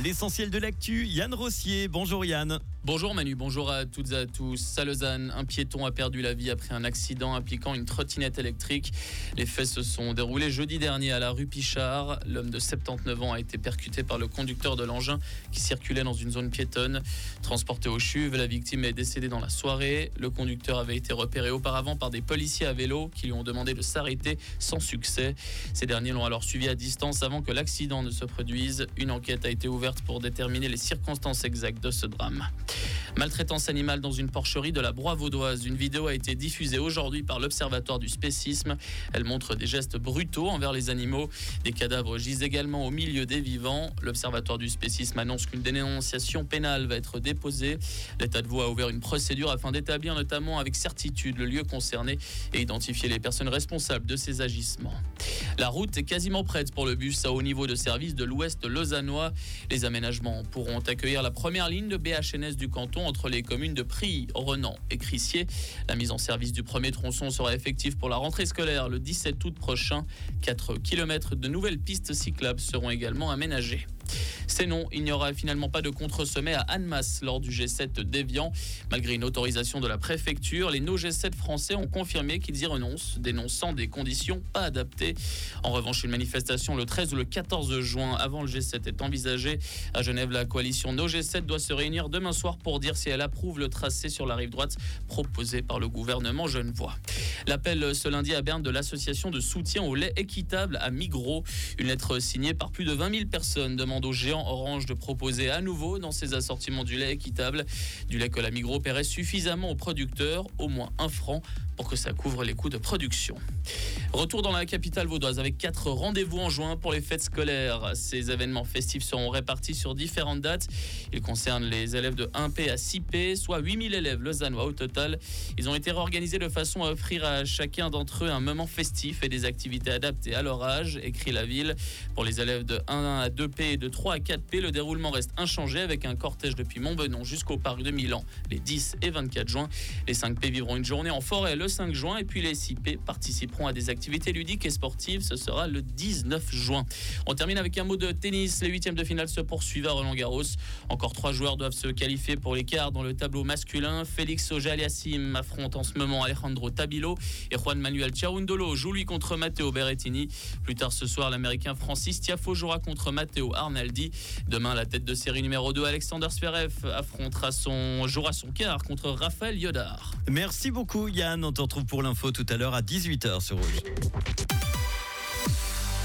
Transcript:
L'essentiel de l'actu, Yann Rossier. Bonjour Yann. Bonjour Manu, bonjour à toutes et à tous. À Lausanne, un piéton a perdu la vie après un accident impliquant une trottinette électrique. Les faits se sont déroulés jeudi dernier à la rue Pichard. L'homme de 79 ans a été percuté par le conducteur de l'engin qui circulait dans une zone piétonne. Transporté au CHUV, la victime est décédée dans la soirée. Le conducteur avait été repéré auparavant par des policiers à vélo qui lui ont demandé de s'arrêter sans succès. Ces derniers l'ont alors suivi à distance avant que l'accident ne se produise. Une enquête a été ouverte pour déterminer les circonstances exactes de ce drame. Maltraitance animale dans une porcherie de la Broye vaudoise. Une vidéo a été diffusée aujourd'hui par l'Observatoire du spécisme. Elle montre des gestes brutaux envers les animaux. Des cadavres gisent également au milieu des vivants. L'Observatoire du spécisme annonce qu'une dénonciation pénale va être déposée. L'État de Vaud a ouvert une procédure afin d'établir notamment avec certitude le lieu concerné et identifier les personnes responsables de ces agissements. La route est quasiment prête pour le bus à haut niveau de service de l'Ouest lausannois. Les aménagements pourront accueillir la première ligne de BHNS du canton entre les communes de Prilly, Renan et Crissier. La mise en service du premier tronçon sera effective pour la rentrée scolaire le 17 août prochain. 4 km de nouvelles pistes cyclables seront également aménagées. C'est non, il n'y aura finalement pas de contre-sommet à Annemasse lors du G7 d'Évian. Malgré une autorisation de la préfecture, les no G7 français ont confirmé qu'ils y renoncent, dénonçant des conditions pas adaptées. En revanche, une manifestation le 13 ou le 14 juin avant le G7 est envisagée. À Genève, la coalition no G7 doit se réunir demain soir pour dire si elle approuve le tracé sur la rive droite proposé par le gouvernement genevois. L'appel ce lundi à Berne de l'association de soutien au lait équitable à Migros. Une lettre signée par plus de 20 000 personnes demande au géant Orange de proposer à nouveau dans ses assortiments du lait équitable. Du lait que la Migros paierait suffisamment aux producteurs, au moins 1 franc, pour que ça couvre les coûts de production. Retour dans la capitale vaudoise avec 4 rendez-vous en juin pour les fêtes scolaires. Ces événements festifs seront répartis sur différentes dates. Ils concernent les élèves de 1P à 6P, soit 8000 élèves lausannois au total. Ils ont été réorganisés de façon à offrir à chacun d'entre eux un moment festif et des activités adaptées à leur âge, écrit la ville. Pour les élèves de 1 à 2P et de 3 à 4P, le déroulement reste inchangé avec un cortège depuis Montbenon jusqu'au parc de Milan les 10 et 24 juin. Les 5P vivront une journée en forêt le 5 juin et puis les 6P participeront à des activités ludiques et sportives. Ce sera le 19 juin. On termine avec un mot de tennis. Les 8e de finale se poursuivent à Roland-Garros. Encore 3 joueurs doivent se qualifier pour les quarts dans le tableau masculin. Félix Auger-Aliassime affronte en ce moment Alejandro Tabilo et Juan Manuel Ciaundolo joue lui contre Matteo Berrettini. Plus tard ce soir, l'américain Francis Tiafoe jouera contre Matteo Arnaldi. Demain, la tête de série numéro 2, Alexander Zverev, jouera son quart contre Raphaël Yodar. Merci beaucoup Yann, on te retrouve pour l'info tout à l'heure à 18h sur Rouge.